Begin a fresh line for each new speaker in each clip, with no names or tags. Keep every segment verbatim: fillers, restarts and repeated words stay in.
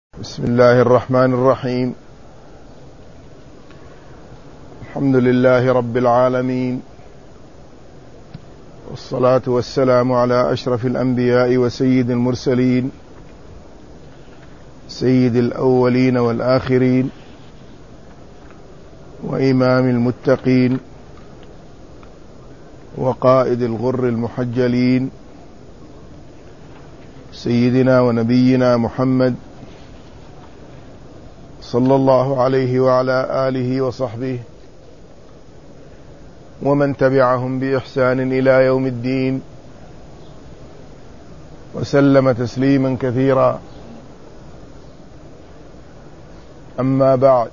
بسم الله الرحمن الرحيم. الحمد لله رب العالمين، والصلاة والسلام على أشرف الأنبياء وسيد المرسلين، سيد الأولين والآخرين، وإمام المتقين، وقائد الغر المحجلين، سيدنا ونبينا محمد صلى الله عليه وعلى آله وصحبه ومن تبعهم بإحسان إلى يوم الدين، وسلم تسليما كثيرا. أما بعد،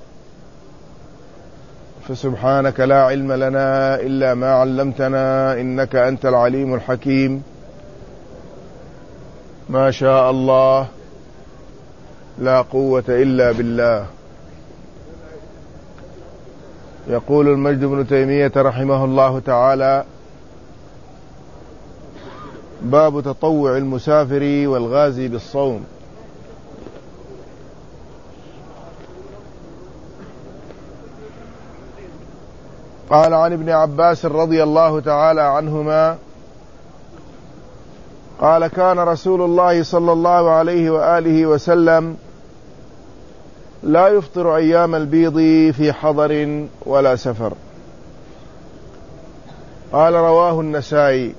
فسبحانك لا علم لنا إلا ما علمتنا إنك أنت العليم الحكيم. ما شاء الله لا قوة إلا بالله. يقول المجد بن تيمية رحمه الله تعالى: باب تطوع المسافر والغازي بالصوم. قال عن ابن عباس رضي الله تعالى عنهما قال: كان رسول الله صلى الله عليه وآله وسلم لا يفطر أيام البيض في حضر ولا سفر. قال: رواه النسائي.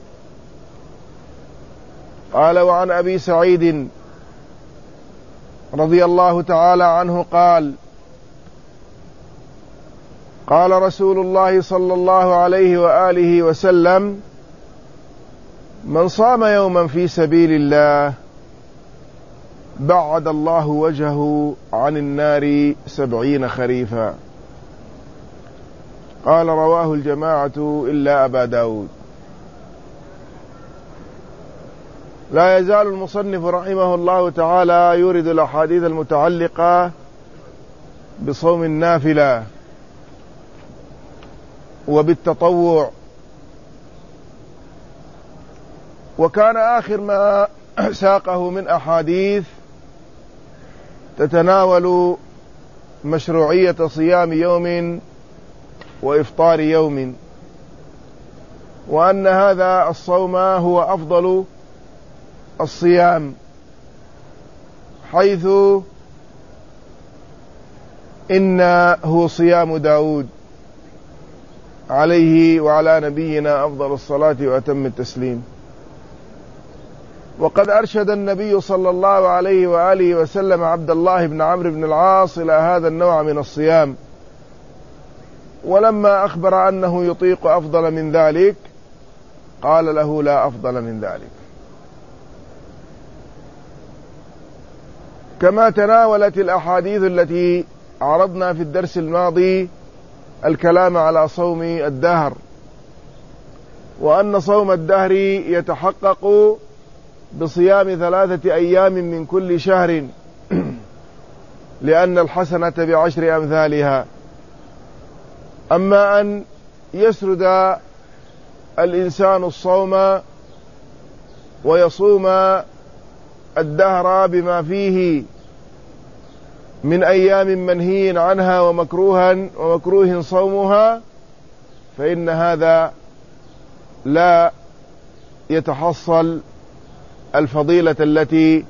قال: وعن أبي سعيد رضي الله تعالى عنه قال: قال رسول الله صلى الله عليه وآله وسلم: من صام يوما في سبيل الله بعد الله وجهه عن النار سبعين خريفا. قال: رواه الجماعة إلا أبا داود. لا يزال المصنف رحمه الله تعالى يورد الأحاديث المتعلقة بصوم النافلة وبالتطوع. وكان آخر ما ساقه من أحاديث تتناول مشروعية صيام يوم وإفطار يوم، وأن هذا الصوم هو أفضل الصيام، حيث إنه صيام داود عليه وعلى نبينا أفضل الصلاة وأتم التسليم. وقد أرشد النبي صلى الله عليه وآله وسلم عبد الله بن عمرو بن العاص إلى هذا النوع من الصيام، ولما أخبر أنه يطيق أفضل من ذلك قال له: لا أفضل من ذلك. كما تناولت الأحاديث التي عرضنا في الدرس الماضي الكلام على صوم الدهر، وأن صوم الدهر يتحقق بصيام ثلاثة أيام من كل شهر، لأن الحسنة بعشر أمثالها. أما أن يسرد الإنسان الصوم ويصوم الدهر بما فيه من أيام منهي عنها ومكروها ومكروه صومها، فإن هذا لا يتحصل الفضيلة التي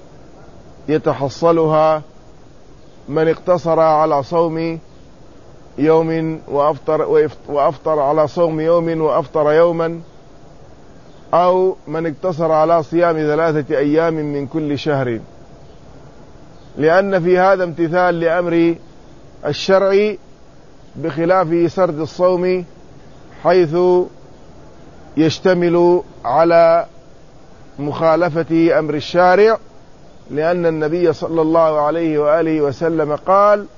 يتحصلها من اقتصر على صوم يوم وأفطر, وأفطر على صوم يوم وأفطر يوما، أو من اقتصر على صيام ثلاثة أيام من كل شهر، لأن في هذا امتثال لأمر الشرع بخلاف سرد الصوم، حيث يشتمل على مخالفة أمر الشارع، لأن النبي صلى الله عليه وآله وسلم قال: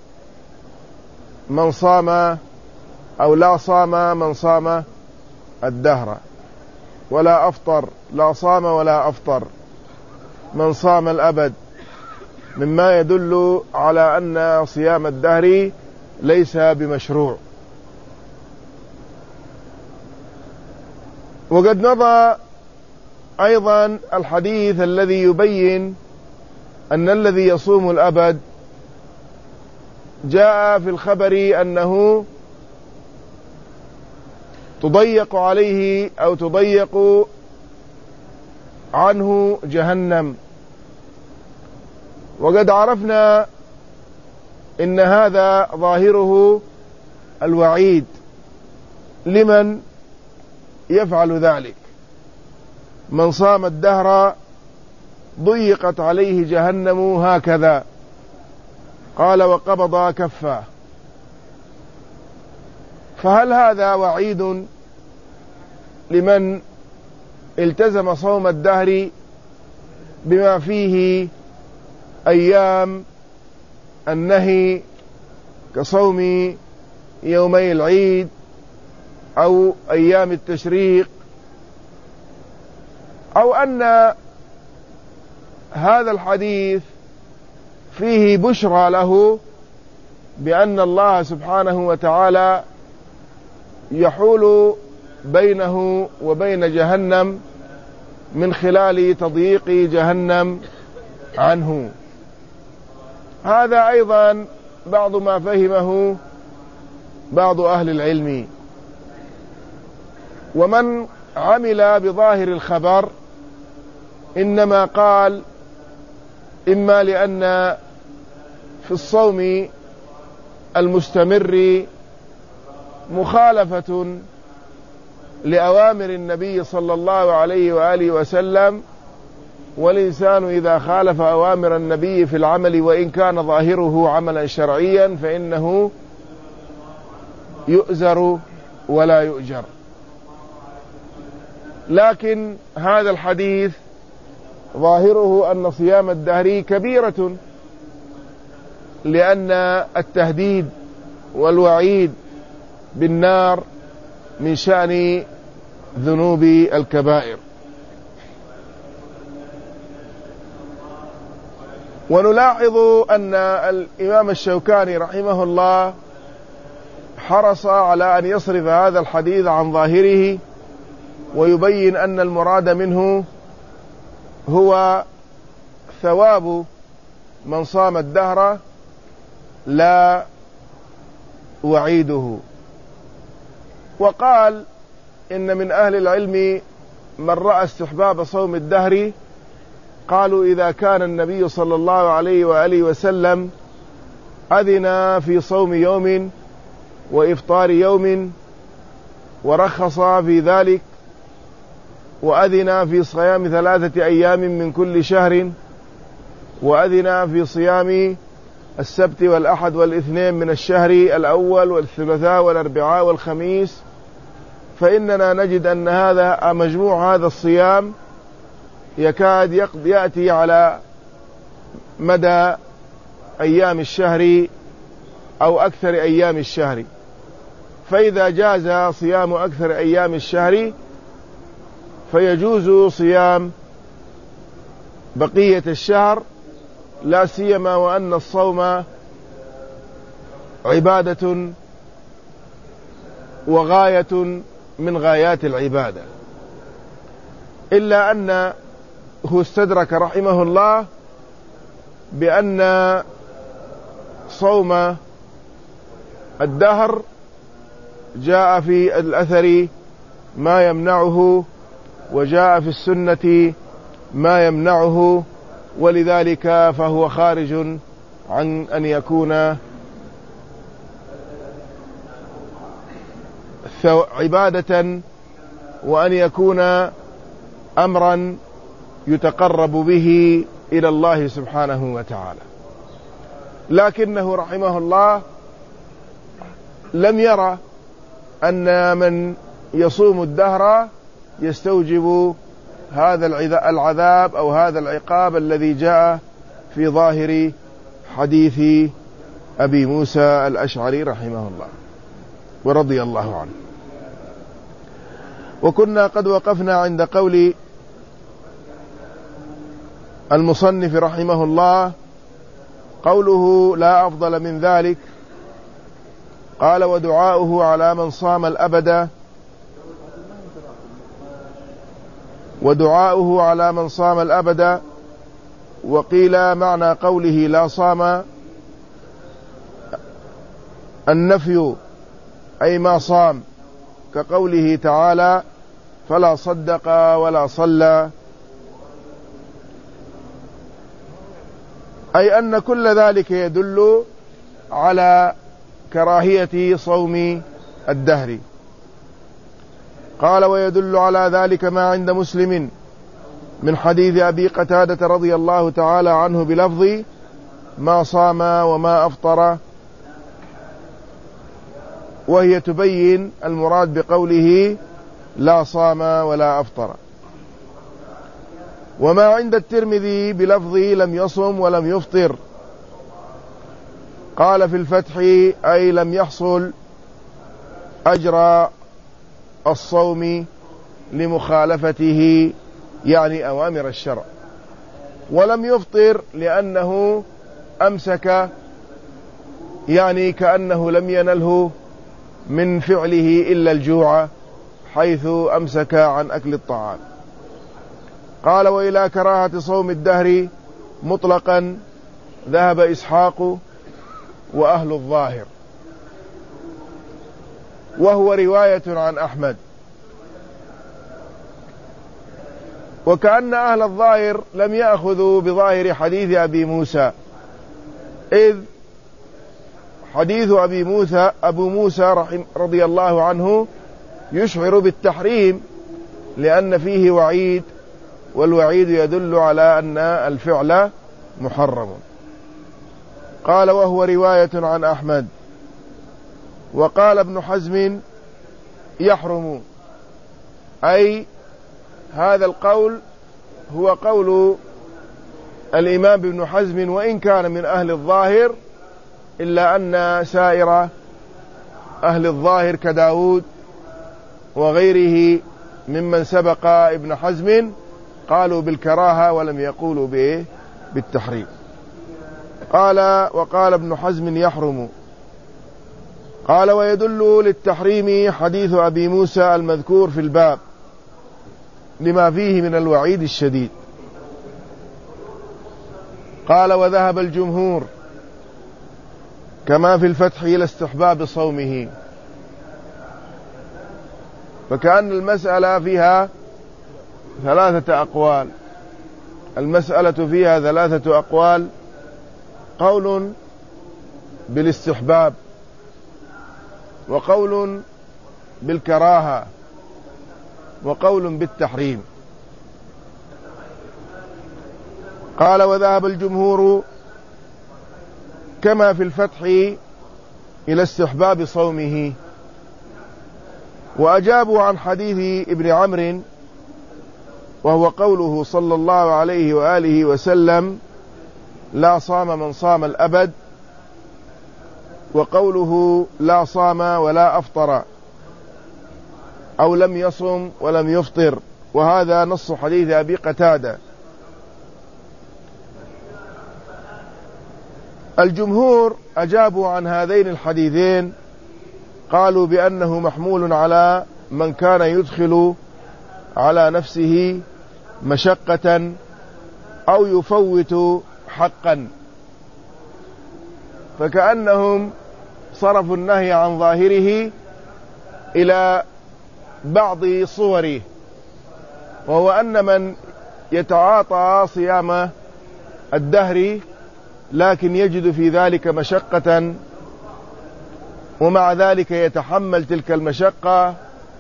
من صام أو لا صام من صام الدهر ولا أفطر، لا صام ولا أفطر، من صام الأبد، مما يدل على أن صيام الدهر ليس بمشروع. وقد مضى أيضا الحديث الذي يبين أن الذي يصوم الأبد جاء في الخبر أنه تضيق عليه أو تضيق عنه جهنم، وقد عرفنا إن هذا ظاهره الوعيد لمن يفعل ذلك. من صام الدهر ضيقت عليه جهنم هكذا، قال وقبض كفاه. فهل هذا وعيد لمن التزم صوم الدهر بما فيه أيام النهي كصوم يومي العيد أو أيام التشريق، أو أن هذا الحديث فيه بشرى له بأن الله سبحانه وتعالى يحول بينه وبين جهنم من خلال تضييق جهنم عنه؟ هذا أيضا بعض ما فهمه بعض أهل العلم. ومن عمل بظاهر الخبر إنما قال إما لأن في الصوم المستمر مخالفة لأوامر النبي صلى الله عليه وآله وسلم، والإنسان إذا خالف أوامر النبي في العمل وإن كان ظاهره عملا شرعيا فإنه يؤزر ولا يؤجر. لكن هذا الحديث ظاهره أن صيام الدهر كبيرة، لأن التهديد والوعيد بالنار من شأن ذنوب الكبائر. ونلاحظ أن الإمام الشوكاني رحمه الله حرص على أن يصرف هذا الحديث عن ظاهره ويبين أن المراد منه هو ثواب من صام الدهر لا وعيده. وقال إن من أهل العلم من رأى استحباب صوم الدهر، قالوا إذا كان النبي صلى الله عليه وآله وسلم أذن في صوم يوم وإفطار يوم ورخص في ذلك، وأذن في صيام ثلاثة أيام من كل شهر، وأذن في صيام السبت والأحد والاثنين من الشهر الأول والثلاثاء والأربعاء والخميس، فإننا نجد أن هذا مجموع هذا الصيام يكاد يأتي على مدى أيام الشهر أو أكثر أيام الشهر. فإذا جاز صيام أكثر أيام الشهر فيجوز صيام بقية الشهر، لا سيما وأن الصوم عبادة وغاية من غايات العبادة. إلا أنه استدرك رحمه الله بأن صوم الدهر جاء في الأثر ما يمنعه، وجاء في السنة ما يمنعه، ولذلك فهو خارج عن أن يكون عبادة وأن يكون أمرا يتقرب به إلى الله سبحانه وتعالى. لكنه رحمه الله لم يرى أن من يصوم الدهر يستوجب هذا العذاب أو هذا العقاب الذي جاء في ظاهر حديث أبي موسى الأشعري رحمه الله ورضي الله عنه. وكنا قد وقفنا عند قول المصنف رحمه الله قوله لا أفضل من ذلك. قال ودعاؤه على من صام الأبد ودعاؤه على من صام الأبد وقيل معنى قوله لا صام النفي أي ما صام، كقوله تعالى فلا صدق ولا صلى، أي أن كل ذلك يدل على كراهية صوم الدهر. قال ويدل على ذلك ما عند مسلم من حديث أبي قتادة رضي الله تعالى عنه بلفظ ما صام وما أفطر، وهي تبين المراد بقوله لا صام ولا أفطر. وما عند الترمذي بلفظ لم يصم ولم يفطر، قال في الفتح أي لم يحصل أجر الصوم لمخالفته يعني أوامر الشرع، ولم يفطر لأنه أمسك يعني كأنه لم ينله من فعله إلا الجوع حيث أمسك عن أكل الطعام. قال وإلى كراهة صوم الدهر مطلقا ذهب إسحاق وأهل الظاهر، وهو رواية عن أحمد. وكأن أهل الظاهر لم يأخذوا بظاهر حديث أبي موسى، إذ حديث أبي موسى أبو موسى رضي الله عنه يشعر بالتحريم لأن فيه وعيد، والوعيد يدل على أن الفعل محرم. قال وهو رواية عن أحمد. وقال ابن حزم يحرم، أي هذا القول هو قول الإمام ابن حزم وإن كان من أهل الظاهر، إلا أن سائر أهل الظاهر كداود وغيره ممن سبق ابن حزم قالوا بالكراهة ولم يقولوا به بالتحريم. قال وقال ابن حزم يحرم. قال ويدل للتحريم حديث أبي موسى المذكور في الباب لما فيه من الوعيد الشديد. قال وذهب الجمهور كما في الفتح إلى استحباب صومه، فكأن المسألة فيها ثلاثة أقوال. المسألة فيها ثلاثة أقوال: قول بالاستحباب، وقول بالكراهة، وقول بالتحريم. قال وذهب الجمهور كما في الفتح إلى استحباب صومه، وأجابوا عن حديث ابن عمرو وهو قوله صلى الله عليه وآله وسلم لا صام من صام الأبد، وقوله لا صام ولا أفطر أو لم يصم ولم يفطر، وهذا نص حديث أبي قتادة. الجمهور أجابوا عن هذين الحديثين، قالوا بأنه محمول على من كان يدخل على نفسه مشقة أو يفوت حقا، فكأنهم صرفوا النهي عن ظاهره إلى بعض صوره، وهو أن من يتعاطى صيام الدهر لكن يجد في ذلك مشقة ومع ذلك يتحمل تلك المشقة،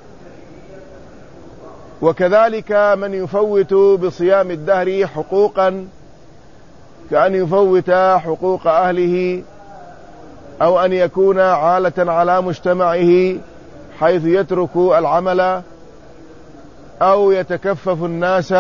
وكذلك من يفوت بصيام الدهر حقوقا كأن يفوت حقوق أهله، أو أن يكون عالة على مجتمعه حيث يترك العمل أو يتكفف الناس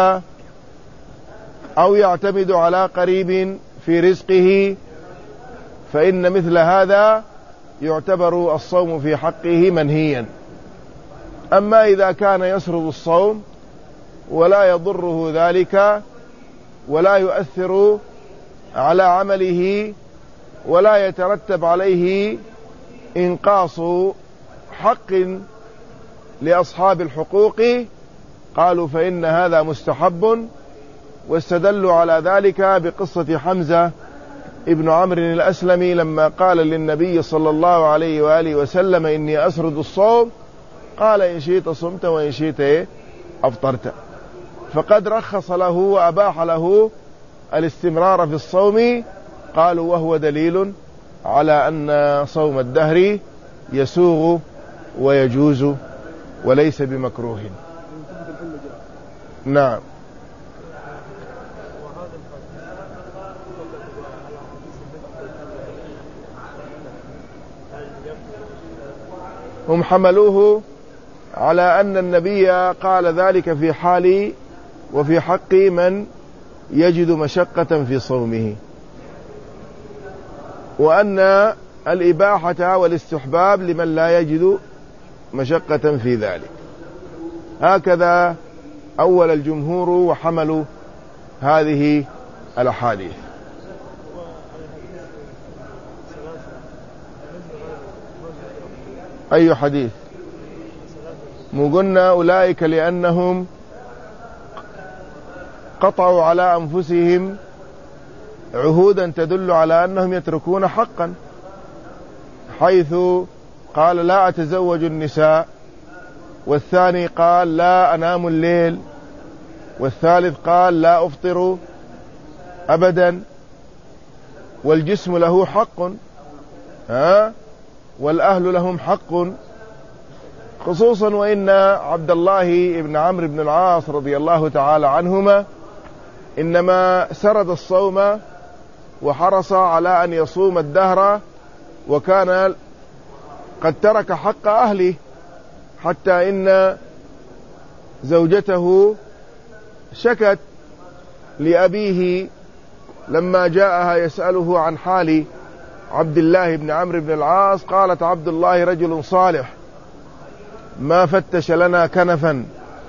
أو يعتمد على قريب في رزقه، فإن مثل هذا يعتبر الصوم في حقه منهيا. أما إذا كان يسرد الصوم ولا يضره ذلك ولا يؤثر على عمله ولا يترتب عليه إنقاص حق لأصحاب الحقوق، قالوا فإن هذا مستحب واستدلوا على ذلك بقصة حمزة ابن عمرو الأسلمي لما قال للنبي صلى الله عليه وآله وسلم إني أسرد الصوم، قال إن شئت صمت وإن شئت أفطرت، فقد رخص له وأباح له الاستمرار في الصوم. قالوا وهو دليل على أن صوم الدهر يسوغ ويجوز وليس بمكروه. نعم. هم حملوه على أن النبي قال ذلك في حال وفي حق من يجد مشقة في صومه، وأن الإباحة والاستحباب لمن لا يجد مشقة في ذلك. هكذا أول الجمهور وحملوا هذه الأحاديث. أي حديث؟ مو قلنا أولئك لأنهم قطعوا على أنفسهم عهودا تدل على أنهم يتركون حقا، حيث قال لا أتزوج النساء، والثاني قال لا أنام الليل، والثالث قال لا أفطر أبدا، والجسم له حق ها والأهل لهم حق، خصوصا وإن عبد الله بن عمرو بن العاص رضي الله تعالى عنهما إنما سرد الصوم وحرص على أن يصوم الدهر، وكان قد ترك حق أهله، حتى إن زوجته شكت لأبيه لما جاءها يسأله عن حال عبد الله بن عمرو بن العاص، قالت عبد الله رجل صالح ما فتش لنا كنفا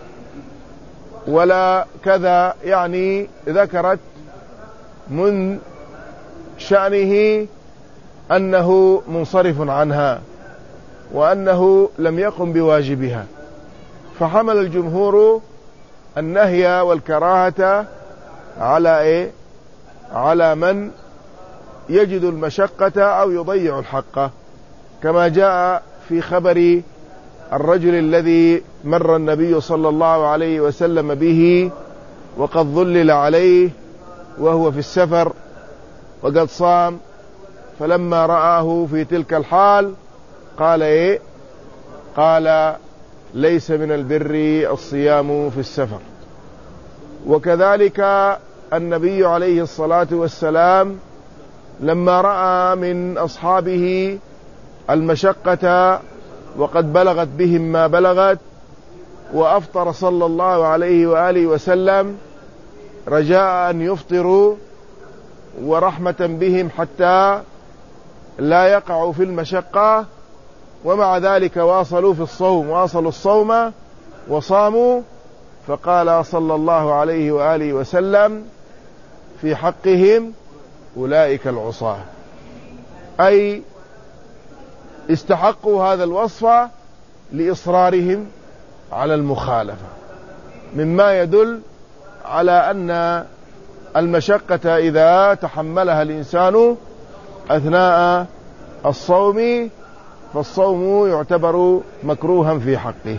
ولا كذا، يعني ذكرت من شأنه أنه منصرف عنها وأنه لم يقم بواجبها، فحمل الجمهور النهي والكراهة على إيه؟ على من يجد المشقة أو يضيع الحق، كما جاء في خبر الرجل الذي مر النبي صلى الله عليه وسلم به وقد ظلل عليه وهو في السفر وقد صام، فلما رآه في تلك الحال قال إيه؟ قال ليس من البر الصيام في السفر. وكذلك النبي عليه الصلاة والسلام لما رأى من أصحابه المشقة وقد بلغت بهم ما بلغت وأفطر صلى الله عليه وآله وسلم رجاء أن يفطروا ورحمة بهم حتى لا يقعوا في المشقة، ومع ذلك واصلوا في الصوم، واصلوا الصوم وصاموا، فقال صلى الله عليه وآله وسلم في حقهم أولئك العصاة، أي استحقوا هذا الوصف لإصرارهم على المخالفة، مما يدل على أن المشقة إذا تحملها الإنسان أثناء الصوم فالصوم يعتبر مكروها في حقه.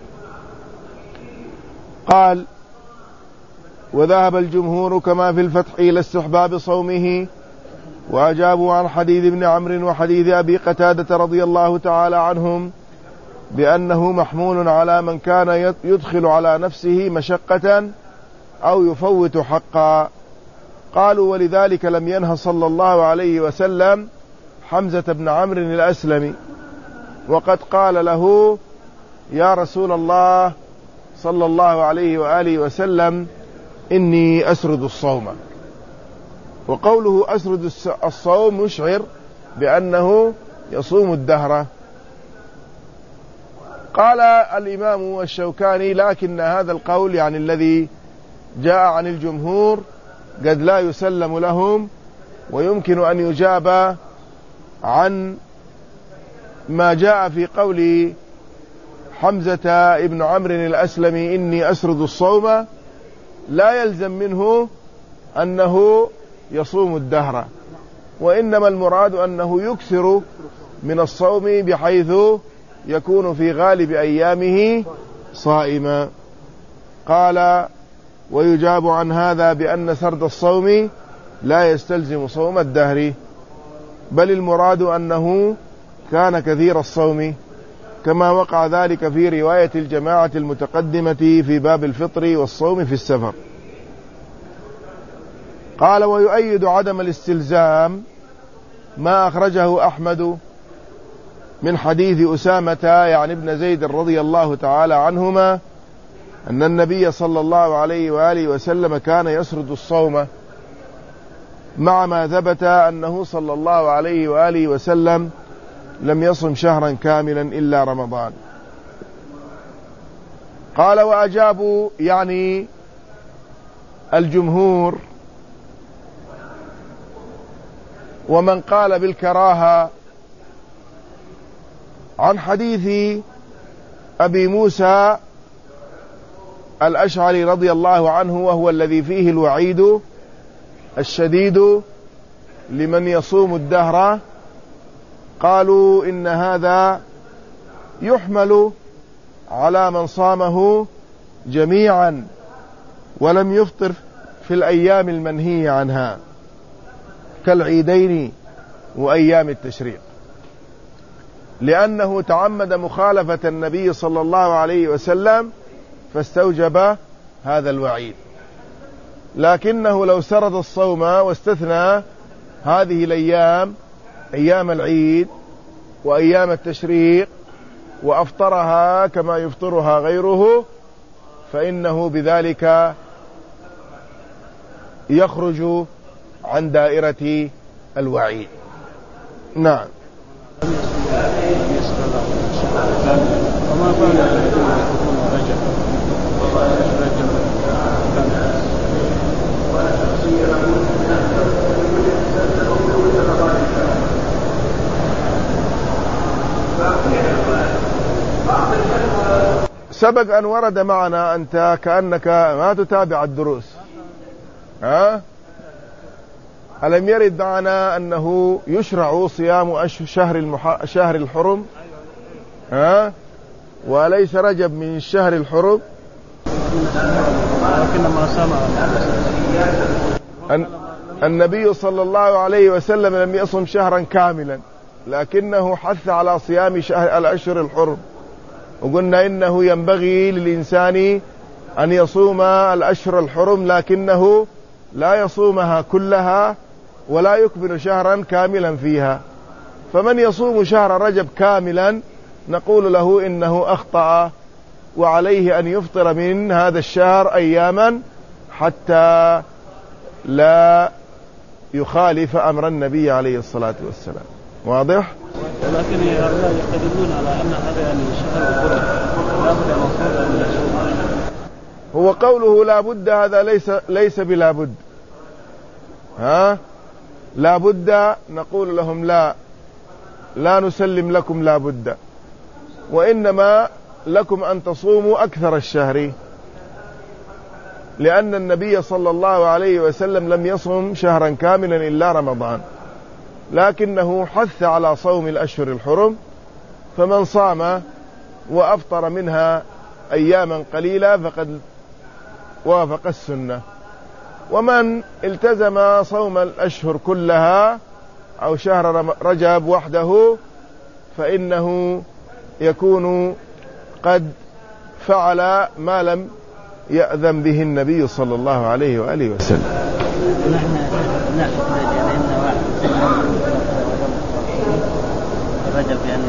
قال وذهب الجمهور كما في الفتح إلى استحباب صومه، وأجابوا عن حديث ابن عمرو وحديث أبي قتادة رضي الله تعالى عنهم بأنه محمول على من كان يدخل على نفسه مشقة أو يفوت حقا. قالوا ولذلك لم ينهى صلى الله عليه وسلم حمزة بن عمرو الأسلمي، وقد قال له يا رسول الله صلى الله عليه وآله وسلم إني أسرد الصوم، وقوله أسرد الصوم يشعر بأنه يصوم الدهر. قال الإمام الشوكاني لكن هذا القول يعني الذي جاء عن الجمهور قد لا يسلم لهم، ويمكن أن يجاب عن ما جاء في قول حمزة ابن عمرو الأسلمي إني أسرد الصوم، لا يلزم منه أنه يصوم الدهر، وإنما المراد أنه يكثر من الصوم بحيث يكون في غالب أيامه صائما. قال: ويجاب عن هذا بأن سرد الصوم لا يستلزم صوم الدهر، بل المراد أنه كان كثير الصوم، كما وقع ذلك في رواية الجماعة المتقدمة في باب الفطر والصوم في السفر. قال: ويؤيد عدم الاستلزام ما أخرجه أحمد من حديث أسامة يعني ابن زيد رضي الله تعالى عنهما أن النبي صلى الله عليه وآله وسلم كان يسرد الصوم، مع ما ثبت أنه صلى الله عليه وآله وسلم لم يصم شهرا كاملا إلا رمضان. قال: وأجابوا يعني الجمهور ومن قال بالكراهة عن حديث أبي موسى الأشعري رضي الله عنه، وهو الذي فيه الوعيد الشديد لمن يصوم الدهر. قالوا إن هذا يحمل على من صامه جميعا ولم يفطر في الأيام المنهي عنها كالعيدين وأيام التشريق، لأنه تعمد مخالفة النبي صلى الله عليه وسلم فاستوجب هذا الوعيد. لكنه لو سرد الصوم واستثنى هذه الأيام، أيام العيد وأيام التشريق، وأفطرها كما يفطرها غيره، فإنه بذلك يخرج عن دائرة الوعيد. نعم. سبق أن ورد معنا، أنت كأنك ما تتابع الدروس، ها؟ ألم يرد معنا أنه يشرع صيام شهر المح... شهر الحرم، ها؟ وليس رجب من الشهر الحرم؟ النبي صلى الله عليه وسلم لم يصم شهرا كاملا، لكنه حث على صيام شهر الأشهر الحرم، وقلنا إنه ينبغي للإنسان أن يصوم الأشهر الحرم، لكنه لا يصومها كلها ولا يكمل شهرا كاملا فيها. فمن يصوم شهر رجب كاملا نقول له إنه أخطأ، وعليه أن يفطر من هذا الشهر أياما حتى لا يخالف أمر النبي عليه الصلاة والسلام. واضح؟
ولكن يقدمون على أن هذا يعني شهر القرآن.
هو قوله لا بد، هذا ليس ليس بلا بد، ها؟ لا بد نقول لهم لا لا نسلم لكم لا بد، وإنما لكم أن تصوموا أكثر الشهر، لأن النبي صلى الله عليه وسلم لم يصم شهرا كاملا إلا رمضان، لكنه حث على صوم الأشهر الحرم، فمن صام وأفطر منها أياما قليلة فقد وافق السنة، ومن التزم صوم الأشهر كلها أو شهر رجب وحده فإنه يكون قد فعل ما لم يأذن به النبي صلى الله عليه وآله وسلم.
نحن نأخذ لأن رجب يعني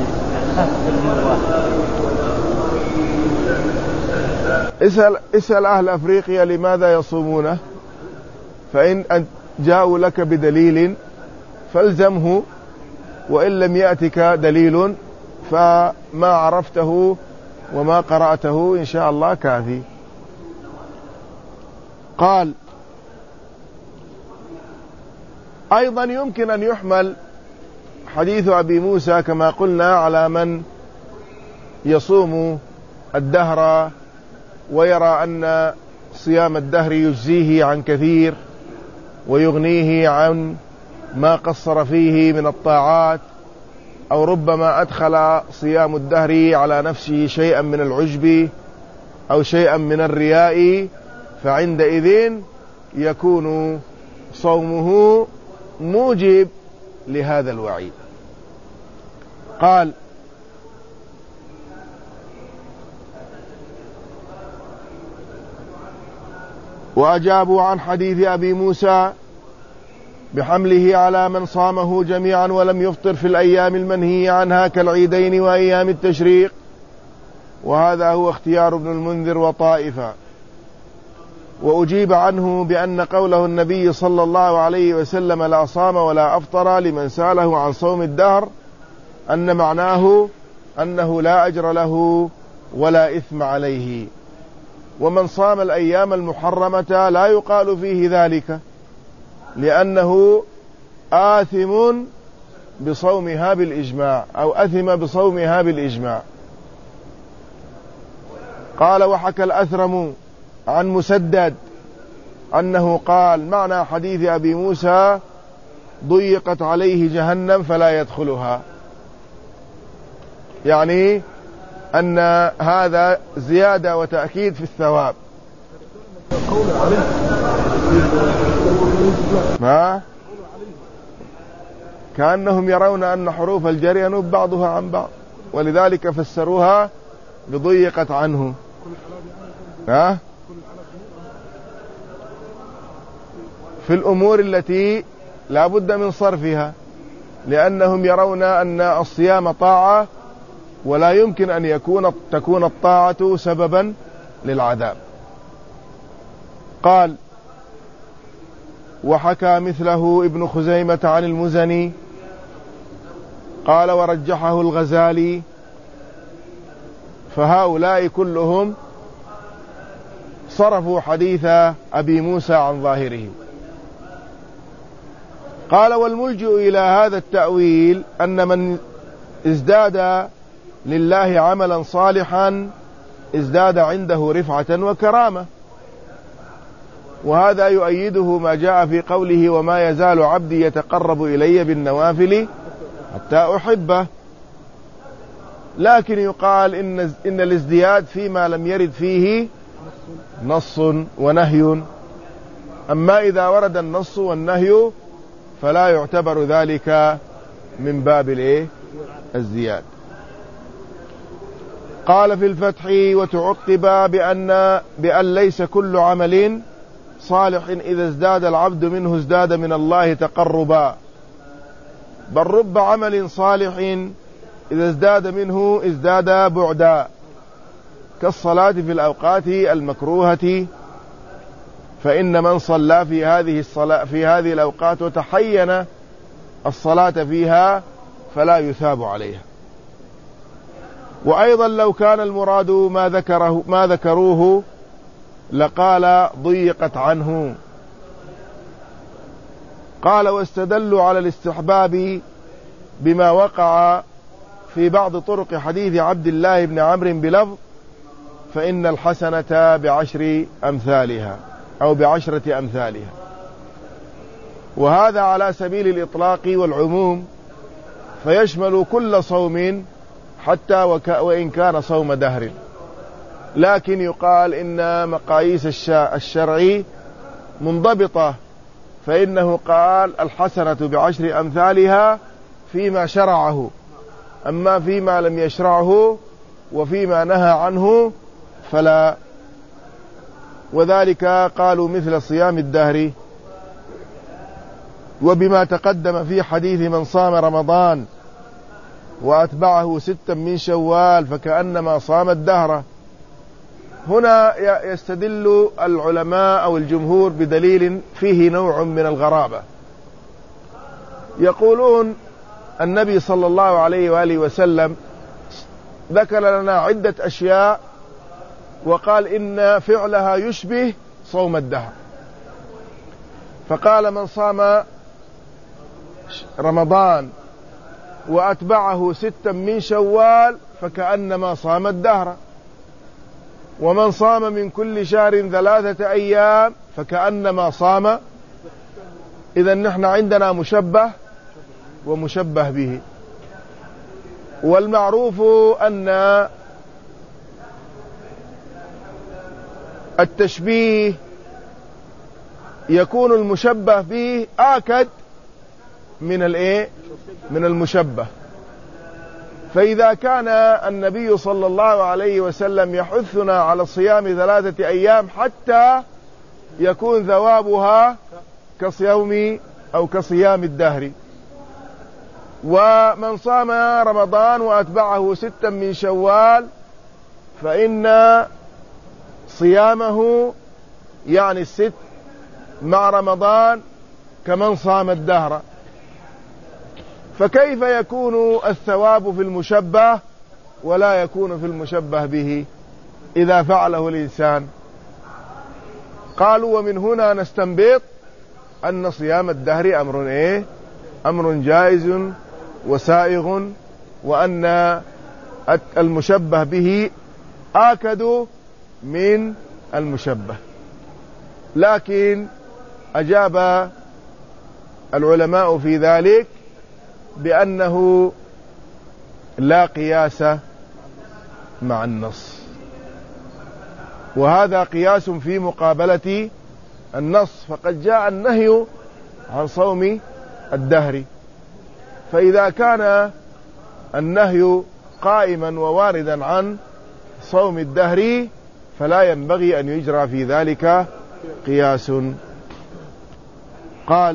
اسأل, اسأل أهل أفريقيا لماذا يصومونه، فإن جاءوا لك بدليل فالزمه، وإن لم يأتك دليل فما عرفته وما قرأته إن شاء الله كافي. قال: أيضا يمكن أن يحمل حديث أبي موسى كما قلنا على من يصوم الدهر ويرى أن صيام الدهر يجزيه عن كثير، ويغنيه عن ما قصر فيه من الطاعات، أو ربما أدخل صيام الدهر على نفسه شيئا من العجب أو شيئا من الرياء، فعندئذ يكون صومه موجب لهذا الوعيد. قال: وأجابوا عن حديث أبي موسى بحمله على من صامه جميعا ولم يفطر في الأيام المنهي عنها كالعيدين وأيام التشريق، وهذا هو اختيار ابن المنذر وطائفة. وأجيب عنه بأن قوله النبي صلى الله عليه وسلم لا صام ولا أفطر لمن سأله عن صوم الدهر أن معناه أنه لا أجر له ولا إثم عليه، ومن صام الأيام المحرمة لا يقال فيه ذلك لأنه آثم بصومها بالإجماع، أو أثم بصومها بالإجماع. قال: وحكى الأثرم عن مسدد أنه قال: معنى حديث أبي موسى ضيقت عليه جهنم فلا يدخلها، يعني أن هذا زيادة وتأكيد في الثواب. ما كأنهم يرون أن حروف الجر ينوب بعضها عن بعض، ولذلك فسروها بضيقت عنه. ها في الأمور التي لا بد من صرفها، لأنهم يرون أن الصيام طاعة ولا يمكن أن يكون تكون الطاعة سببا للعذاب. قال: وحكى مثله ابن خزيمة عن المزني قال: ورجحه الغزالي، فهؤلاء كلهم صرفوا حديث أبي موسى عن ظاهره. قال: والملجئ إلى هذا التأويل أن من ازداد لله عملا صالحا ازداد عنده رفعة وكرامة، وهذا يؤيده ما جاء في قوله: وما يزال عبدي يتقرب إلي بالنوافل حتى أحبه. لكن يقال إن, إن الازدياد فيما لم يرد فيه نص ونهي، أما إذا ورد النص والنهي فلا يعتبر ذلك من باب الايه الزياد. قال في الفتح: وتعقب بأن, بأن ليس كل عمل صالح إذا ازداد العبد منه ازداد من الله تقربا، بل رب عمل صالح إذا ازداد منه ازداد بعدا، كالصلاة في الأوقات المكروهة، فإن من صلى في هذه الصلاة في هذه الأوقات وتحين الصلاة فيها فلا يثاب عليها. وأيضا لو كان المراد ما ذكره ما ذكروه لقال ضيقت عنه. قال: واستدلوا على الاستحباب بما وقع في بعض طرق حديث عبد الله بن عمرو بلفظ: فإن الحسنة بعشر أمثالها أو بعشرة أمثالها، وهذا على سبيل الإطلاق والعموم، فيشمل كل صوم حتى وإن كان صوم دهر. لكن يقال إن مقاييس الشرع منضبطة، فإنه قال الحسنة بعشر أمثالها فيما شرعه، أما فيما لم يشرعه وفيما نهى عنه فلا. وذلك قالوا مثل صيام الدهر. وبما تقدم في حديث من صام رمضان وأتبعه ستا من شوال فكأنما صام الدهر، هنا يستدل العلماء أو الجمهور بدليل فيه نوع من الغرابة. يقولون النبي صلى الله عليه وآله وسلم ذكر لنا عدة أشياء وقال إن فعلها يشبه صوم الدهر، فقال: من صام رمضان وأتبعه ستا من شوال فكأنما صام الدهر، ومن صام من كل شهر ثلاثة أيام فكأنما صام إذا نحن عندنا مشبه ومشبه به. والمعروف أن التشبيه يكون المشبه به آكد من الايه من المشبه. فإذا كان النبي صلى الله عليه وسلم يحثنا على صيام ثلاثة أيام حتى يكون ثوابها كصيام أو كصيام الدهر، ومن صام رمضان وأتبعه ستا من شوال فإن صيامه يعني الست مع رمضان كمن صام الدهر. فكيف يكون الثواب في المشبه ولا يكون في المشبه به إذا فعله الإنسان؟ قالوا ومن هنا نستنبط أن صيام الدهر أمر إيه؟ أمر جائز وسائغ، وأن المشبه به آكد من المشبه. لكن أجاب العلماء في ذلك بأنه لا قياس مع النص، وهذا قياس في مقابلة النص، فقد جاء النهي عن صوم الدهر، فإذا كان النهي قائما وواردا عن صوم الدهر فلا ينبغي أن يجرى في ذلك قياس. قال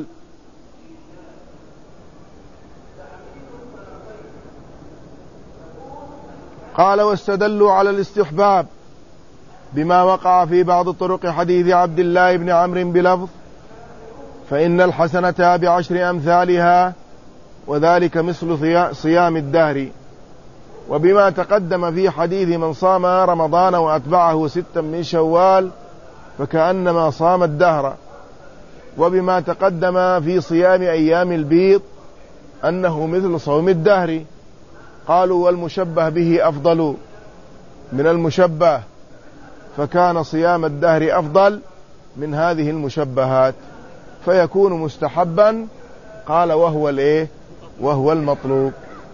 قال واستدلوا على الاستحباب بما وقع في بعض طرق حديث عبد الله بن عمرو بلفظ فإن الحسنة بعشر أمثالها وذلك مثل صيام الدهر، وبما تقدم في حديث من صام رمضان وأتبعه ستا من شوال فكأنما صام الدهر، وبما تقدم في صيام أيام البيض أنه مثل صوم الدهر. قالوا والمشبه به أفضل من المشبه، فكان صيام الدهر أفضل من هذه المشبهات فيكون مستحبا. قال وهو الايه وهو المطلوب.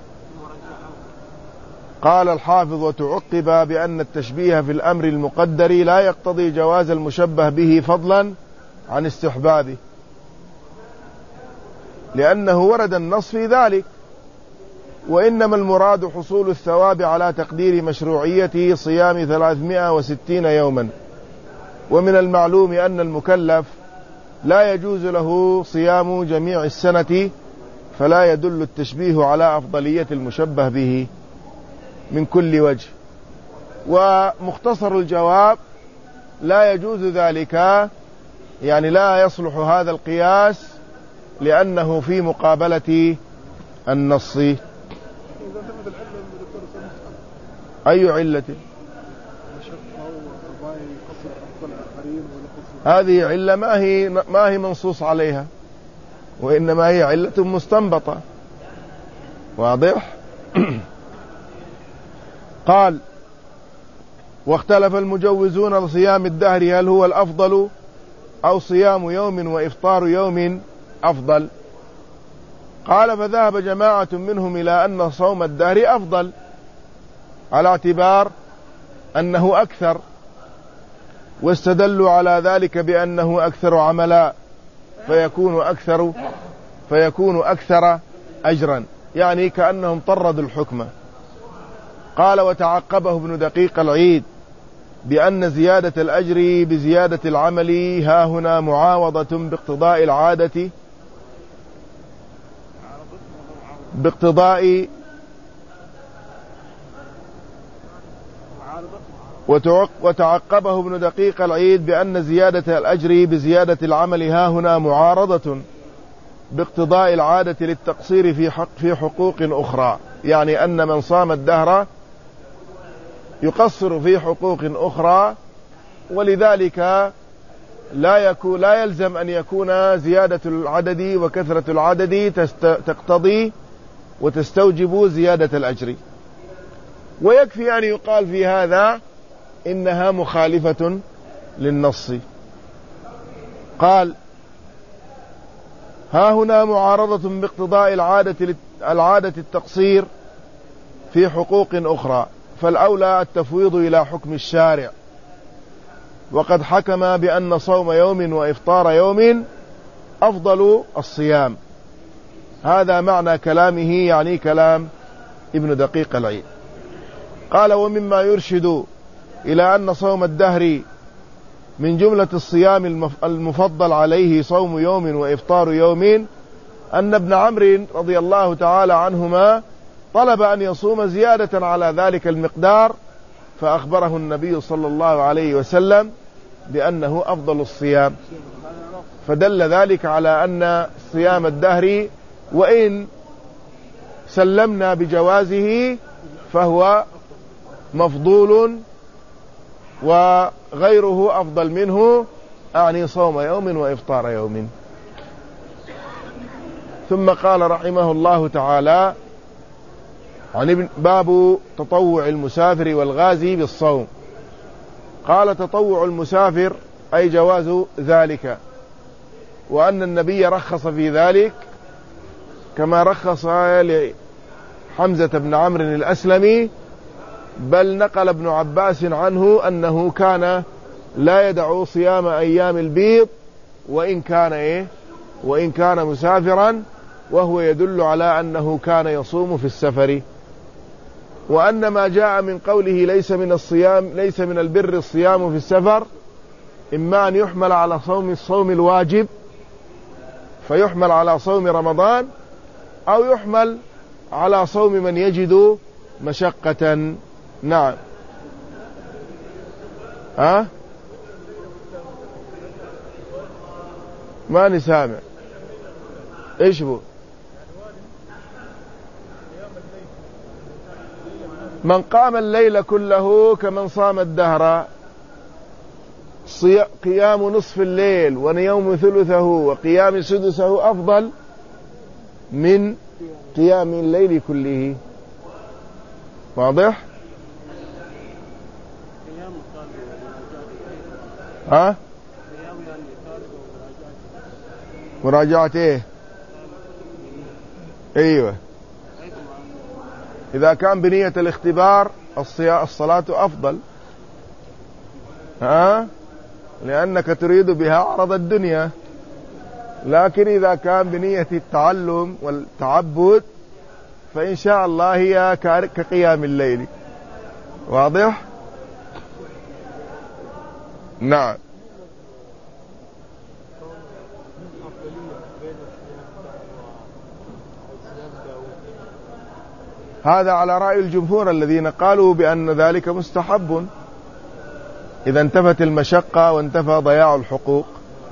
قال الحافظ وتعقب بأن التشبيه في الأمر المقدر لا يقتضي جواز المشبه به فضلا عن استحبابه، لأنه ورد النص في ذلك، وإنما المراد حصول الثواب على تقدير مشروعية صيام ثلاثمائة وستين يوما. ومن المعلوم أن المكلف لا يجوز له صيام جميع السنة، فلا يدل التشبيه على أفضلية المشبه به من كل وجه. ومختصر الجواب لا يجوز ذلك، يعني لا يصلح هذا القياس لأنه في مقابلة النص. أي علة؟ هذه علة ما هي ما هي منصوص عليها، وإنما هي علة مستنبطة. واضح؟ قال واختلف المجوزون لصيام الدهر هل هو الأفضل أو صيام يوم وإفطار يوم أفضل. قال فذهب جماعة منهم إلى أن صوم الدهر أفضل على اعتبار أنه أكثر، واستدلوا على ذلك بأنه أكثر عملا فيكون أكثر فيكون أكثر أجرا، يعني كأنهم طردوا الحكم. قال وتعقبه ابن دقيق العيد بأن زيادة الأجر بزيادة العمل ها هنا معاوضة باقتضاء العادة باقتضاء وتعقبه ابن دقيق العيد بأن زيادة الأجر بزيادة العمل ها هنا معارضة باقتضاء العادة للتقصير في حق في حقوق أخرى، يعني أن من صام الدهر يقصر في حقوق أخرى، ولذلك لا يكون لا يلزم أن يكون زيادة العدد وكثرة العدد تقتضي وتستوجب زيادة الأجر. ويكفي أن يقال في هذا إنها مخالفة للنص. قال ها هنا معارضة باقتضاء العادة العادة التقصير في حقوق أخرى، فالأولى التفويض إلى حكم الشارع، وقد حكم بأن صوم يوم وإفطار يوم أفضل الصيام. هذا معنى كلامه، يعني كلام ابن دقيق العيد. قال: ومما يرشد إلى أن صوم الدهر من جملة الصيام المفضل عليه صوم يوم وإفطار يوم أن ابن عمرو رضي الله تعالى عنهما طلب أن يصوم زيادة على ذلك المقدار، فأخبره النبي صلى الله عليه وسلم بأنه أفضل الصيام، فدل ذلك على أن صيام الدهر وإن سلمنا بجوازه فهو مفضول وغيره أفضل منه، أعني صوم يوم وإفطار يوم. ثم قال رحمه الله تعالى: عن ابن باب تطوع المسافر والغازي بالصوم. قال: تطوع المسافر أي جواز ذلك، وأن النبي رخص في ذلك كما رخص لحمزة بن عمرو الأسلمي، بل نقل ابن عباس عنه أنه كان لا يدع صيام أيام البيض وإن كان إيه وإن كان مسافرا، وهو يدل على أنه كان يصوم في السفر. وأن ما جاء من قوله ليس من الصيام ليس من البر الصيام في السفر، إما أن يحمل على صوم الصوم الواجب فيحمل على صوم رمضان، أو يحمل على صوم من يجد مشقة. نعم. ها ماني سامع. ايش بو؟ من قام الليل كله كمن صام الدهر. قيام نصف الليل ونيوم ثلثه وقيام سدسه أفضل من قيام الليل كله. واضح؟ ها؟ مراجعة ايه؟ ايوه، اذا كان بنية الاختبار الصلاة افضل، ها؟ لانك تريد بها عرض الدنيا. لكن اذا كان بنية التعلم والتعبد فان شاء الله هي كقيام الليل. واضح؟ نعم. هذا على رأي الجمهور الذين قالوا بأن ذلك مستحب إذا انتفت المشقة وانتفى ضياع الحقوق،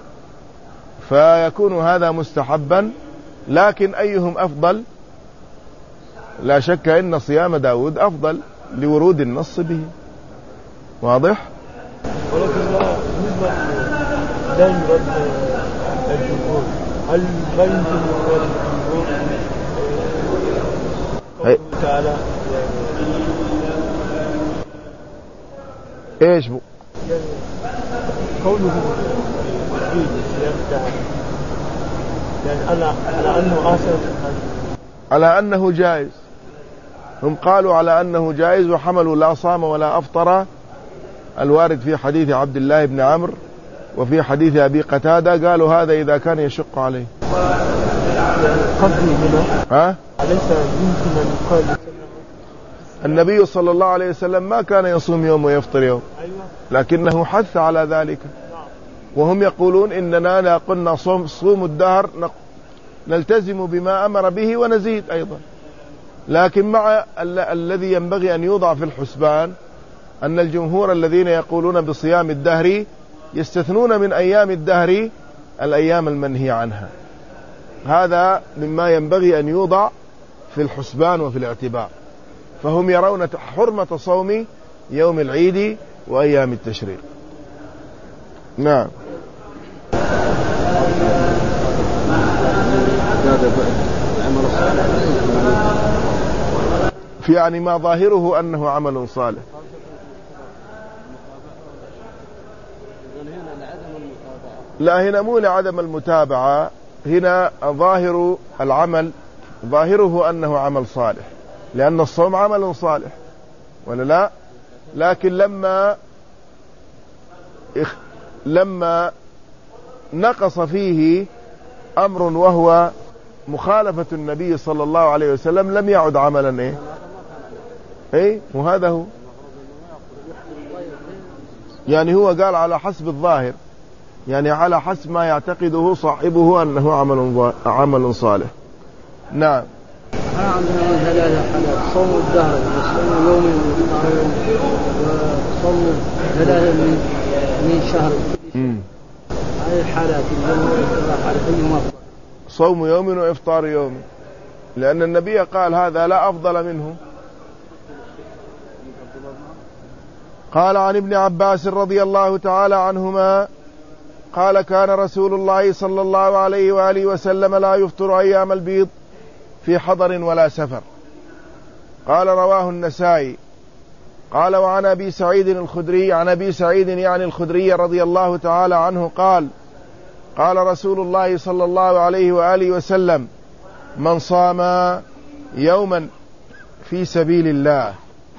فيكون هذا مستحبا. لكن أيهم أفضل؟ لا شك إن صيام داود أفضل لورود النص به. واضح؟
ولكن بالنسبة لا يرد الجمهور، هل لا يمكن يرد الجمهور قوله تعالى
ايش بو؟
يعني قوله في صيام الدهر، يعني على على انه آثر
على انه جائز. هم قالوا على انه جائز وحملوا لا صام ولا افطر الوارد في حديث عبد الله بن عمرو وفي حديث أبي قتادة، قالوا هذا إذا كان يشق عليه.
قصدي هنا
ها؟
أليس يمكن أن يقال
النبي صلى الله عليه وسلم ما كان يصوم يوم ويفطر يوم، لكنه حث على ذلك. وهم يقولون إننا لا قلنا صوم صوم الدهر نلتزم بما أمر به ونزيد أيضا، لكن مع ال الذي ينبغي أن يوضع في الحسبان أن الجمهور الذين يقولون بصيام الدهر يستثنون من أيام الدهر الأيام المنهي عنها. هذا مما ينبغي أن يوضع في الحسبان وفي الاعتبار. فهم يرون حرمة صوم يوم العيد وأيام التشريق. نعم. في يعني ما ظاهره أنه عمل صالح. لا هنا مو لعدم المتابعة، هنا ظاهر العمل ظاهره أنه عمل صالح، لأن الصوم عمل صالح ولا لا؟ لكن لما لما نقص فيه أمر وهو مخالفة النبي صلى الله عليه وسلم لم يعد عملا إيه إيه وهذا هو، يعني هو قال على حسب الظاهر، يعني على حسب ما يعتقده صاحبه أنه عمل عمل صالح. نعم.
ها عندنا ثلاثة حالات: صوم الدهر وصوم يوم وصوم ثلاثة من من شهر.
امم
هذه الحالات أيهما أفضل؟
صوم يوم وإفطار يوم، لأن النبي قال هذا لا أفضل منه. قال عن ابن عباس رضي الله تعالى عنهما قال كان رسول الله صلى الله عليه وآله وسلم لا يفطر أيام البيض في حضر ولا سفر. قال رواه النسائي. قال وعن أبي سعيد الخدري عن أبي سعيد يعني الخدري رضي الله تعالى عنه قال قال رسول الله صلى الله عليه وآله وسلم من صام يوما في سبيل الله.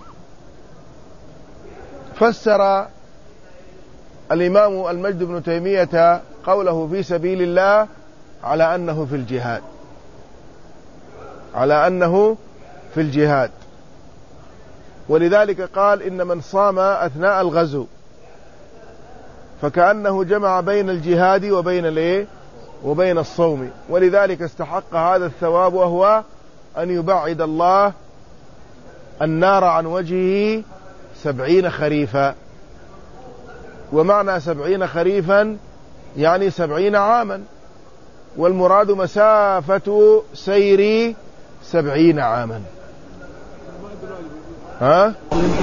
فسر الإمام المجد بن تيمية قوله في سبيل الله على أنه في الجهاد، على أنه في الجهاد، ولذلك قال إن من صام أثناء الغزو فكأنه جمع بين الجهاد وبين الايه وبين الصوم، ولذلك استحق هذا الثواب، وهو أن يبعد الله النار عن وجهه سبعين خريفا. ومعنى سبعين خريفا يعني سبعين عاما، والمراد مسافة سير سبعين عاما. ها؟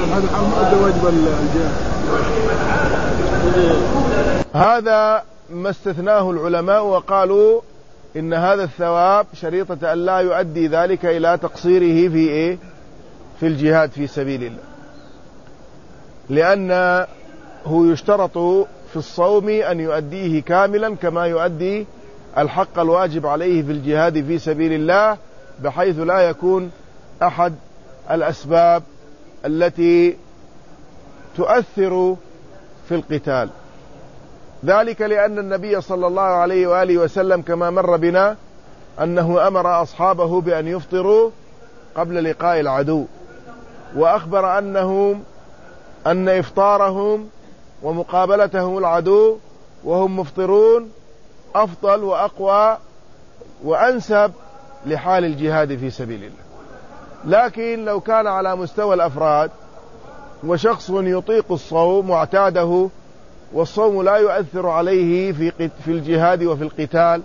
هذا ما استثناه العلماء وقالوا إن هذا الثواب شريطة أن لا يؤدي ذلك إلى تقصيره في إيه؟ في الجهاد في سبيل الله، لأنه يشترط في الصوم أن يؤديه كاملا كما يؤدي الحق الواجب عليه في الجهاد في سبيل الله، بحيث لا يكون أحد الأسباب التي تؤثر في القتال. ذلك لأن النبي صلى الله عليه وآله وسلم كما مر بنا أنه أمر أصحابه بأن يفطروا قبل لقاء العدو، وأخبر أنهم أن إفطارهم ومقابلتهم العدو وهم مفطرون أفضل وأقوى وأنسب لحال الجهاد في سبيل الله. لكن لو كان على مستوى الأفراد وشخص يطيق الصوم واعتاده والصوم لا يؤثر عليه في في الجهاد وفي القتال،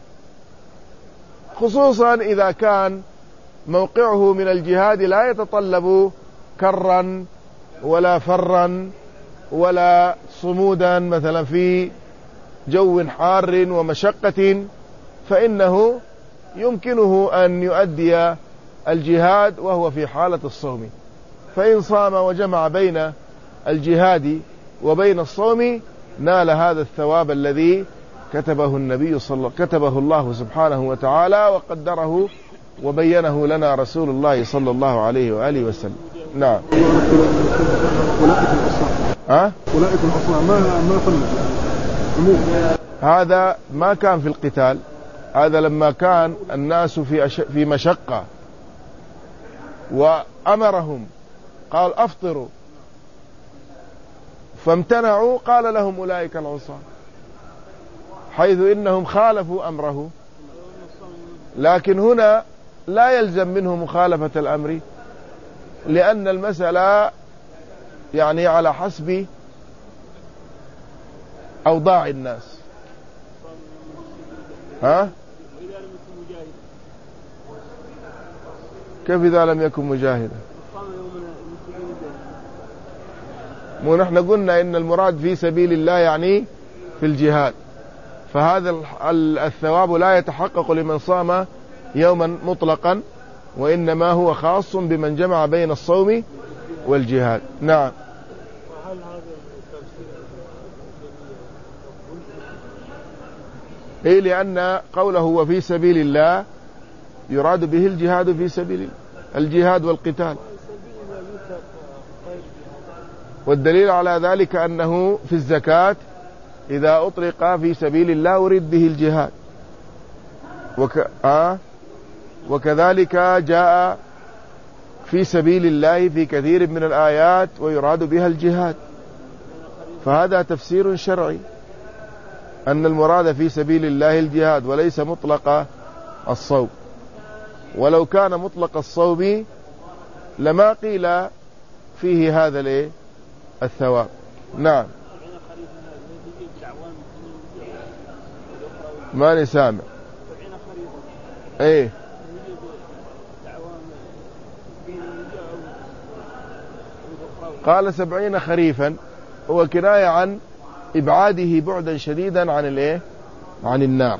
خصوصا إذا كان موقعه من الجهاد لا يتطلب كرا ولا فرا ولا صمودا مثلا في جو حار ومشقة، فإنه يمكنه أن يؤدي الجهاد وهو في حالة الصوم. فإن صام وجمع بين الجهاد وبين الصوم نال هذا الثواب الذي كتبه النبي صلى كتبه الله سبحانه وتعالى وقدره وبينه لنا رسول الله صلى الله عليه وآله وسلم. نعم. ها؟ هذا ما كان في القتال، هذا لما كان الناس في أش... في مشقة وأمرهم قال أفطروا فامتنعوا، قال لهم أولئك العصاة، حيث إنهم خالفوا أمره. لكن هنا لا يلزم منه مخالفة الأمر، لأن المسألة يعني على حسب أوضاع الناس. ها؟ كيف إذا لم يكن مجاهدا؟ ونحن قلنا إن المراد في سبيل الله يعني في الجهاد، فهذا الثواب لا يتحقق لمن صام يوما مطلقا، وإنما هو خاص بمن جمع بين الصوم والجهاد. نعم. إيه؟ لأن قوله وفي سبيل الله يراد به الجهاد في سبيل الله، الجهاد والقتال. والدليل على ذلك أنه في الزكاة إذا أطلق في سبيل الله أريد به الجهاد. وك... آه وكذلك جاء في سبيل الله في كثير من الآيات ويراد بها الجهاد، فهذا تفسير شرعي أن المراد في سبيل الله الجهاد وليس مطلق الصوم. ولو كان مطلق الصوم لما قيل فيه هذا الايه الثواب. نعم. ماني سامع. ايه قال سبعين خريفا، هو كناية عن إبعاده بعدا شديدا عن الايه عن النار.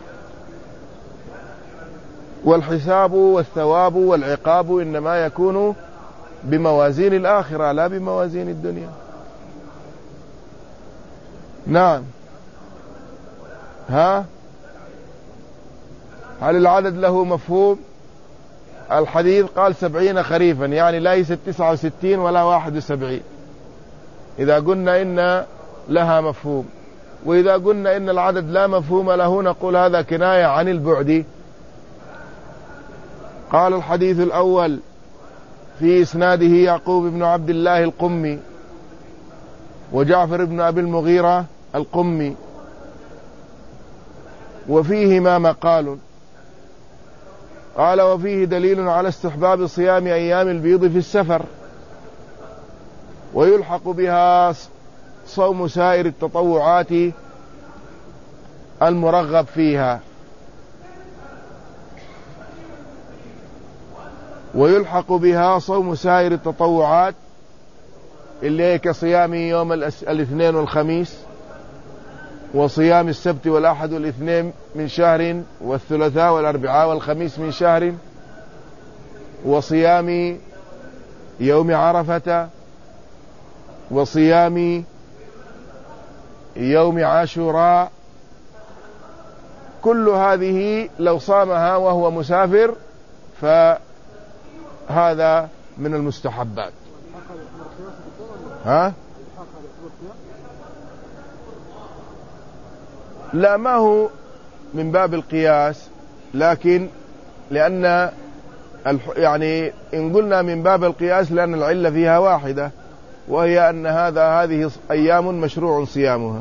والحساب والثواب والعقاب إنما يكون بموازين الآخرة لا بموازين الدنيا. نعم. ها هل العدد له مفهوم؟ الحديث قال سبعين خريفا، يعني ليست تسعة وستين ولا واحد وسبعين. إذا قلنا إن لها مفهوم، وإذا قلنا إن العدد لا مفهوم له نقول هذا كناية عن البعد. قال الحديث الأول في إسناده يعقوب بن عبد الله القمي وجعفر بن أبي المغيرة القمي، وفيهما مقال. قال وفيه دليل على استحباب صيام أيام البيض في السفر، ويلحق بها صوم سائر التطوعات المرغب فيها، ويلحق بها صوم سائر التطوعات اللي هي كصيام يوم الاثنين والخميس، وصيام السبت والأحد والاثنين من شهر، والثلاثاء والأربعاء والخميس من شهر، وصيام يوم عرفة، وصيام يوم عاشوراء. كل هذه لو صامها وهو مسافر فهذا من المستحبات. ها؟ لا، ما هو من باب القياس، لكن لأن يعني إن قلنا من باب القياس لأن العلة فيها واحدة، وهي أن هذا هذه أيام مشروع صيامها.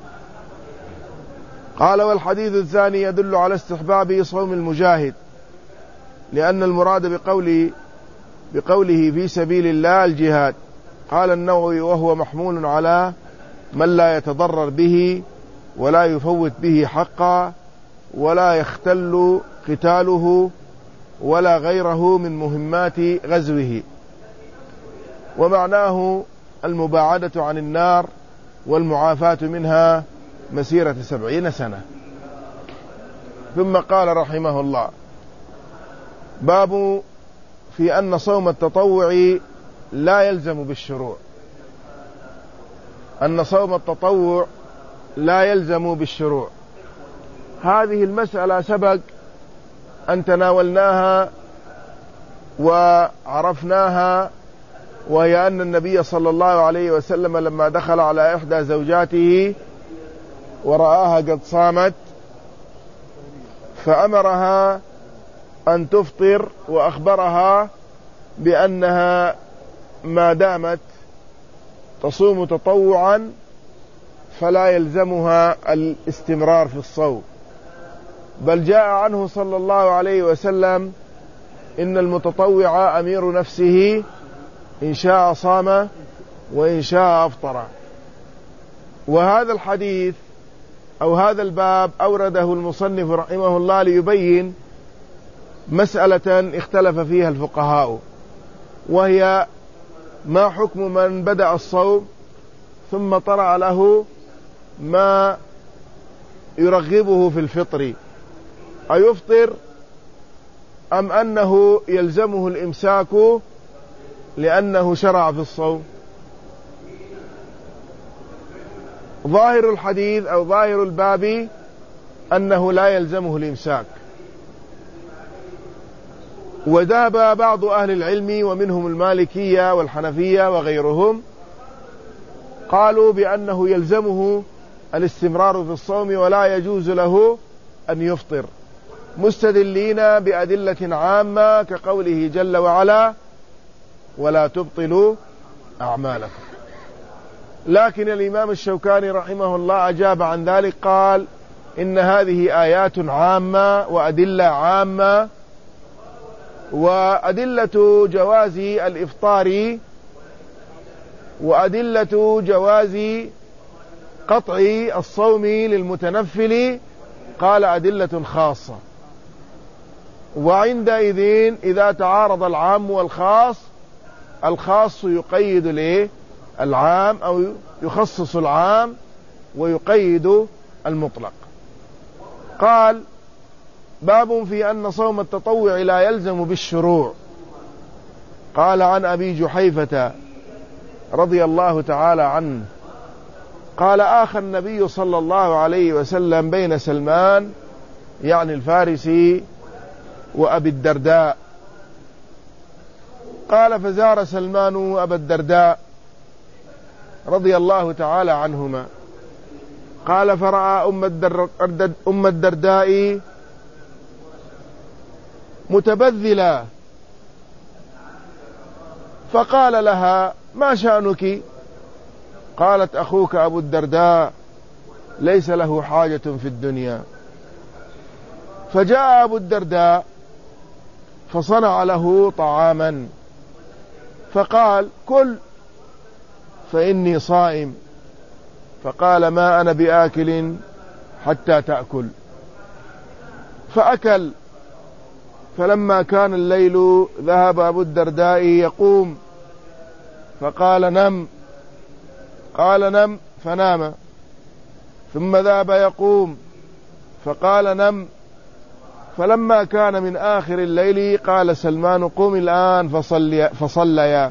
قال والحديث الثاني يدل على استحباب صوم المجاهد، لأن المراد بقوله بقوله في سبيل الله الجهاد. قال النووي وهو محمول على من لا يتضرر به ولا يفوت به حقا ولا يختل قتاله ولا غيره من مهمات غزوه، ومعناه المباعدة عن النار والمعافاة منها مسيرة سبعين سنة. ثم قال رحمه الله باب في أن صوم التطوع لا يلزم بالشروع. أن صوم التطوع لا يلزم بالشروع، هذه المسألة سبق أن تناولناها وعرفناها، وهي أن النبي صلى الله عليه وسلم لما دخل على إحدى زوجاته ورآها قد صامت فأمرها أن تفطر، وأخبرها بأنها ما دامت تصوم تطوعا فلا يلزمها الاستمرار في الصوم، بل جاء عنه صلى الله عليه وسلم إن المتطوع أمير نفسه إن شاء صام وإن شاء أفطر. وهذا الحديث أو هذا الباب أورده المصنف رحمه الله ليبين مسألة اختلف فيها الفقهاء، وهي ما حكم من بدأ الصوم ثم طرأ له ما يرغبه في الفطر، أيفطر أم أنه يلزمه الإمساك لأنه شرع في الصوم؟ ظاهر الحديث أو ظاهر الباب أنه لا يلزمه الإمساك. وذهب بعض أهل العلم ومنهم المالكية والحنفية وغيرهم قالوا بأنه يلزمه الاستمرار في الصوم ولا يجوز له أن يفطر، مستدلين بأدلة عامة كقوله جل وعلا ولا تبطلوا أعمالكم. لكن الإمام الشوكاني رحمه الله أجاب عن ذلك، قال إن هذه آيات عامة وأدلة عامة، وأدلة جواز الإفطار وأدلة جواز قطع الصوم للمتنفل قال أدلة خاصة، وعندئذ إذا تعارض العام والخاص الخاص يقيد له العام أو يخصص العام ويقيد المطلق. قال باب في أن صوم التطوع لا يلزم بالشروع. قال عن أبي جحيفة رضي الله تعالى عنه قال آخى النبي صلى الله عليه وسلم بين سلمان يعني الفارسي وأبي الدرداء. قال فزار سلمان أبا الدرداء رضي الله تعالى عنهما. قال فرأى أم الدرداء متبذلة فقال لها ما شأنك؟ قالت أخوك أبو الدرداء ليس له حاجة في الدنيا. فجاء أبو الدرداء فصنع له طعاما فقال كل فإني صائم. فقال ما أنا بآكل حتى تأكل. فأكل. فلما كان الليل ذهب أبو الدرداء يقوم فقال نم. قال نم فنام. ثم ذهب يقوم فقال نم. فلما كان من آخر الليل قال سلمان قم الآن فصلي فصليا.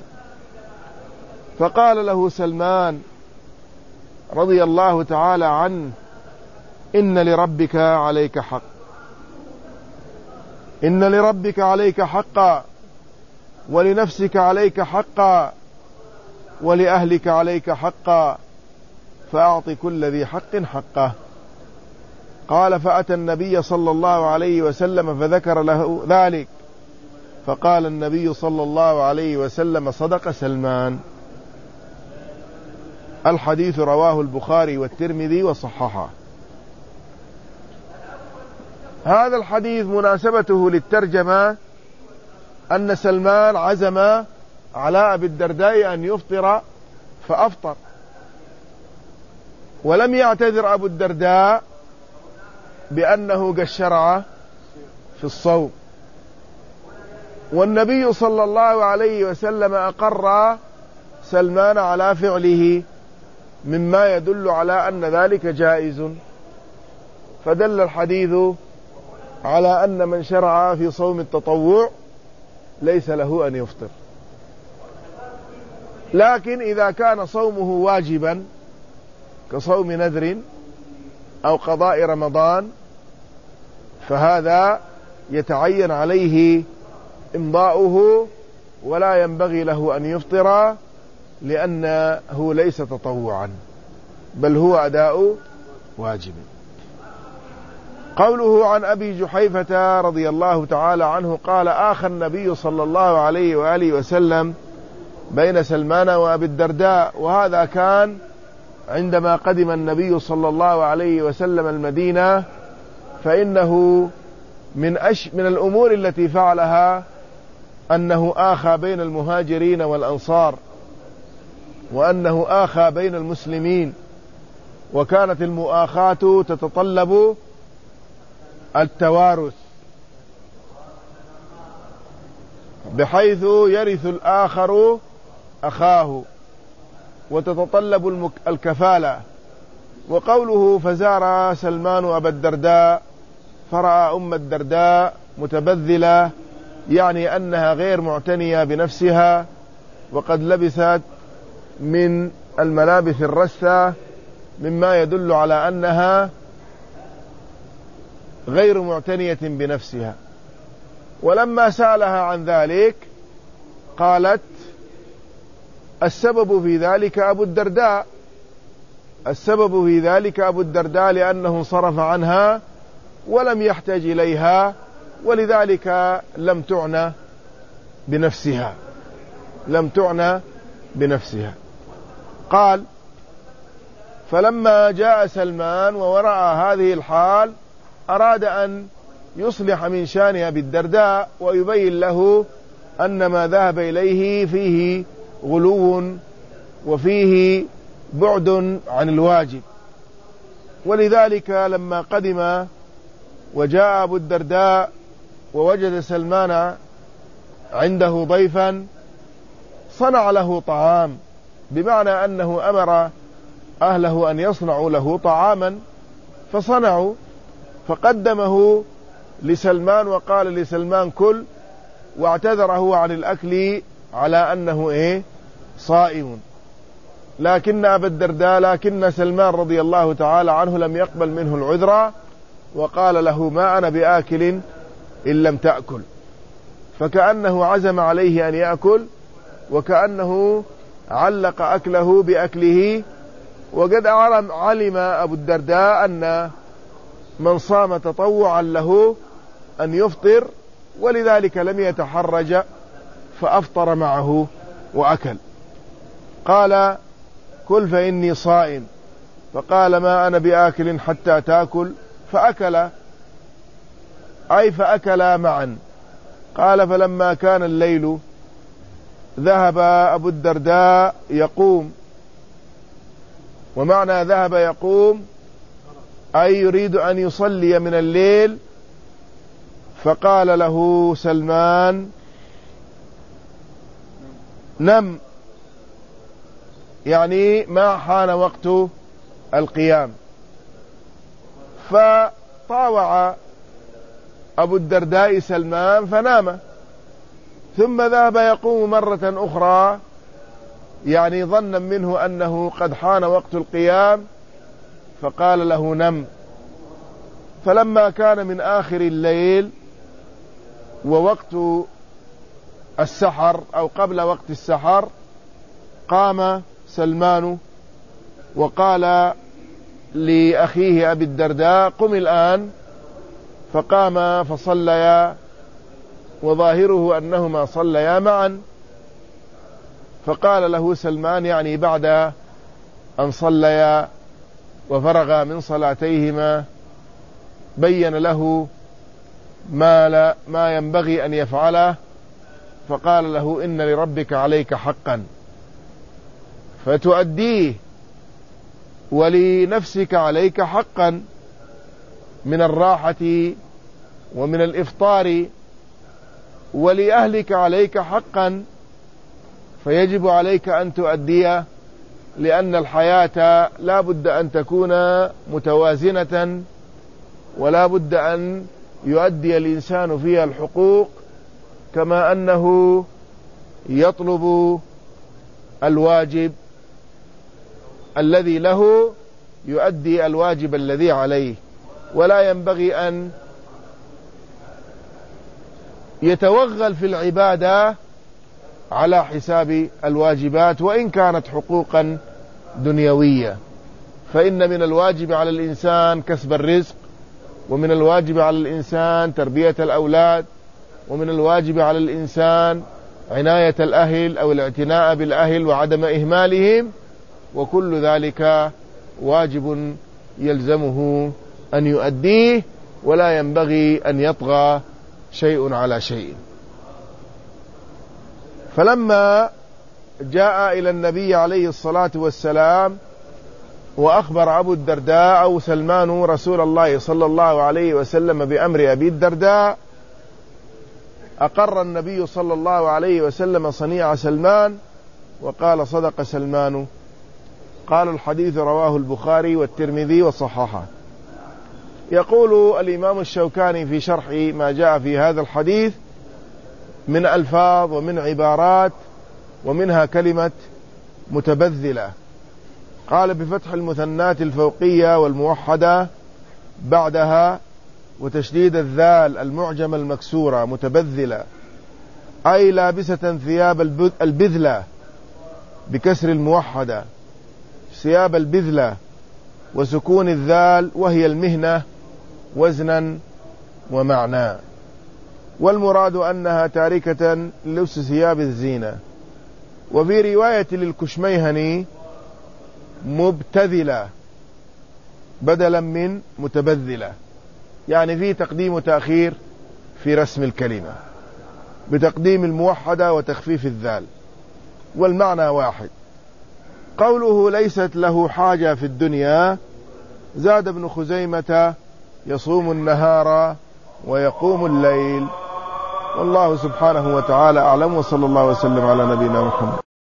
فقال له سلمان رضي الله تعالى عنه إن لربك عليك حق، إن لربك عليك حقا، ولنفسك عليك حقا، ولأهلك عليك حقا، فأعط كل ذي حق حقه. قال فأتى النبي صلى الله عليه وسلم فذكر له ذلك، فقال النبي صلى الله عليه وسلم صدق سلمان. الحديث رواه البخاري والترمذي وصححه. هذا الحديث مناسبته للترجمة أن سلمان عزم على أبي الدرداء أن يفطر فأفطر، ولم يعتذر أبو الدرداء بأنه قد شرع في الصوم، والنبي صلى الله عليه وسلم أقر سلمان على فعله مما يدل على أن ذلك جائز. فدل الحديث على أن من شرع في صوم التطوع ليس له أن يفطر. لكن إذا كان صومه واجبا كصوم نذر أو قضاء رمضان فهذا يتعين عليه إمضاؤه ولا ينبغي له أن يفطر، لأنه ليس تطوعا بل هو أداء واجب. قوله عن أبي جحيفة رضي الله تعالى عنه قال آخى النبي صلى الله عليه وآله وسلم بين سلمان وأبي الدرداء، وهذا كان عندما قدم النبي صلى الله عليه وسلم المدينة، فإنه من, أش من الأمور التي فعلها أنه آخى بين المهاجرين والأنصار، وأنه آخى بين المسلمين، وكانت المؤاخاة تتطلب التوارث بحيث يرث الآخر أخاه، وتتطلب الكفالة. وقوله فزار سلمان أبا الدرداء فرأى أم الدرداء متبذلة، يعني أنها غير معتنية بنفسها، وقد لبست من الملابس الرثة مما يدل على أنها غير معتنية بنفسها. ولما سألها عن ذلك قالت السبب في ذلك أبو الدرداء السبب في ذلك أبو الدرداء لأنه صرف عنها ولم يحتج إليها، ولذلك لم تعنى بنفسها لم تعنى بنفسها. قال فلما جاء سلمان وورأى هذه الحال أراد أن يصلح من شأن أبي الدرداء ويبين له أن ما ذهب إليه فيه غلو وفيه بعد عن الواجب. ولذلك لما قدم وجاء أبو الدرداء ووجد سلمان عنده ضيفا صنع له طعام، بمعنى أنه أمر أهله أن يصنعوا له طعاما فصنعوا، فقدمه لسلمان وقال لسلمان كل، واعتذره عن الأكل على أنه إيه صائم. لكن أبا الدرداء لكن سلمان رضي الله تعالى عنه لم يقبل منه العذر وقال له ما أنا بآكل إن لم تأكل، فكأنه عزم عليه أن يأكل وكأنه علق أكله بأكله. وقد علم أبو الدرداء أن من صام تطوعا له أن يفطر، ولذلك لم يتحرج فأفطر معه وأكل. قال كل فإني صائم، فقال ما أنا بآكل حتى تأكل، فأكل أي فأكلا معا. قال فلما كان الليل ذهب أبو الدرداء يقوم، ومعنى ذهب يقوم أي يريد أن يصلي من الليل، فقال له سلمان نم، يعني ما حان وقت القيام. فطاوع أبو الدرداء سلمان فنام، ثم ذهب يقوم مرة أخرى، يعني ظنا منه أنه قد حان وقت القيام، فقال له نم. فلما كان من آخر الليل ووقت السحر أو قبل وقت السحر قام سلمان وقال لأخيه أبي الدرداء قم الآن، فقام فصليا، وظاهره أنهما صليا معا. فقال له سلمان يعني بعد أن صليا وفرغا من صلاتيهما بين له ما, لا ما ينبغي أن يفعله، فقال له إن لربك عليك حقا فتؤديه، ولنفسك عليك حقا من الراحة ومن الإفطار، ولأهلك عليك حقا فيجب عليك أن تؤديه، لأن الحياة لا بد أن تكون متوازنة، ولا بد أن يؤدي الإنسان فيها الحقوق، كما أنه يطلب الواجب الذي له يؤدي الواجب الذي عليه، ولا ينبغي أن يتوغل في العبادة على حساب الواجبات وإن كانت حقوقا دنيوية. فإن من الواجب على الإنسان كسب الرزق، ومن الواجب على الإنسان تربية الأولاد، ومن الواجب على الإنسان عناية الأهل أو الاعتناء بالأهل وعدم إهمالهم، وكل ذلك واجب يلزمه أن يؤديه، ولا ينبغي أن يطغى شيء على شيء. فلما جاء إلى النبي عليه الصلاة والسلام وأخبر أبو الدرداء أو سلمان رسول الله صلى الله عليه وسلم بأمر أبي الدرداء، أقر النبي صلى الله عليه وسلم صنيع سلمان وقال صدق سلمان. قال الحديث رواه البخاري والترمذي وصححه. يقول الإمام الشوكاني في شرح ما جاء في هذا الحديث من ألفاظ ومن عبارات، ومنها كلمة متبذلة. قال بفتح المثنات الفوقية والموحدة بعدها وتشديد الذال المعجمة المكسورة متبذلة، أي لابسة ثياب البذلة بكسر الموحدة، ثياب البذلة، وسكون الذال وهي المهنة وزنا ومعنى. والمراد أنها تاركة لبس ثياب الزينة. وفي رواية للكشميهني مبتذلة بدلا من متبذلة، يعني في تقديم وتأخير في رسم الكلمة بتقديم الموحدة وتخفيف الذال، والمعنى واحد. قوله ليست له حاجة في الدنيا، زاد ابن خزيمة يصوم النهار ويقوم الليل. والله سبحانه وتعالى أعلم، وصلى الله وسلم على نبينا محمد.